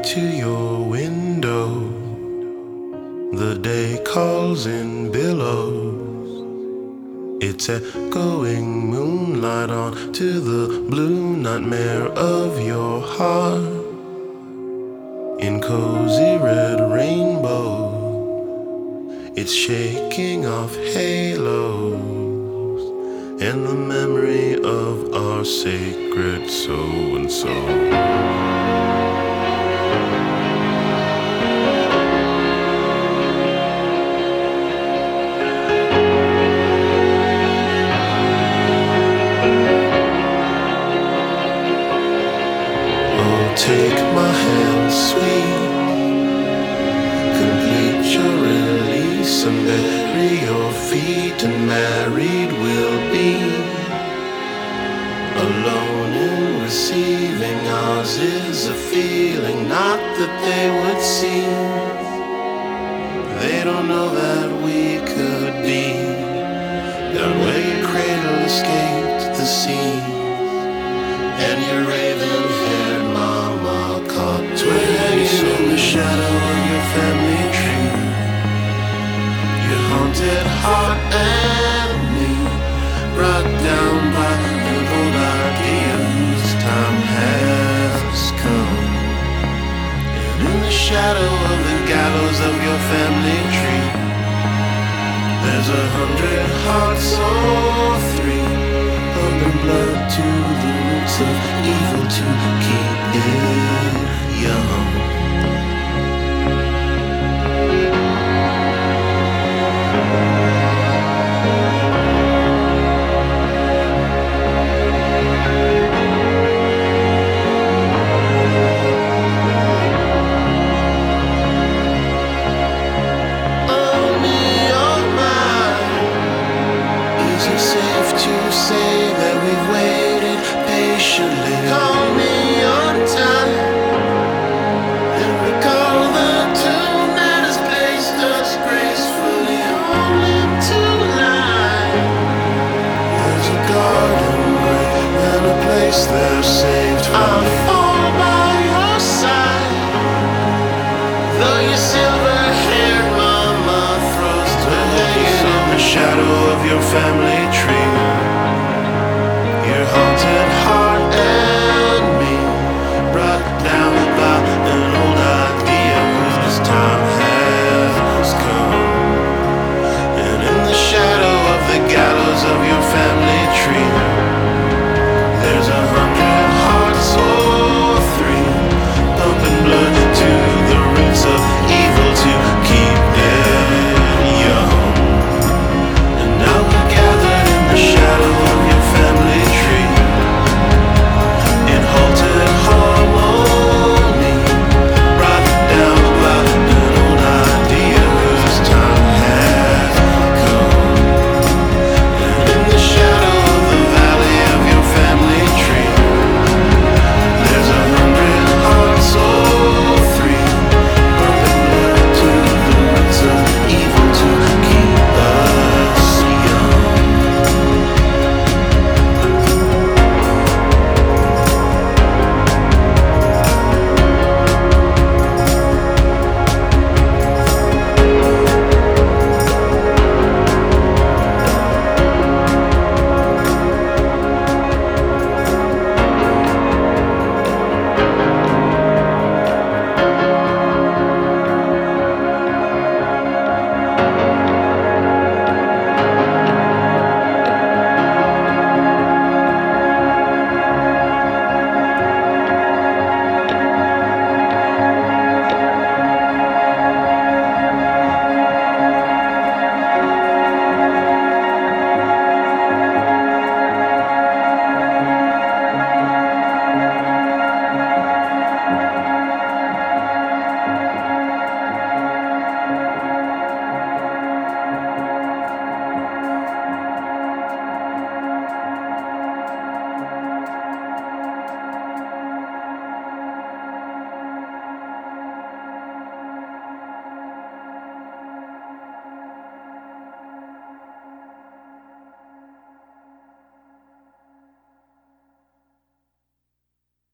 to your window. The day calls in billows. It's echoing moonlight on to the blue nightmare of your heart. In cozy red rainbow, it's shaking off halos and the memory of our sacred so-and-so. Take my hand, sweet, complete your release and bury your feet, and married we'll be. Alone in receiving, ours is a feeling not that they would see. They don't know that we could be down where your cradle escaped the sea, and your raven-haired mama caught twins in the shadow of your family tree. Your haunted heart and me, brought down by the old ideas. Time has come, and in the shadow of the gallows of your family tree, there's 100 hearts or 3, pumping blood to the roots of evil to keep it young. Say that we've waited patiently. Call me on time and recall the tune that has placed us gracefully all into line. There's a garden great and a place there saved for I'll me. Fall by your side, though your silver-haired mama throws the days in the shadow of your family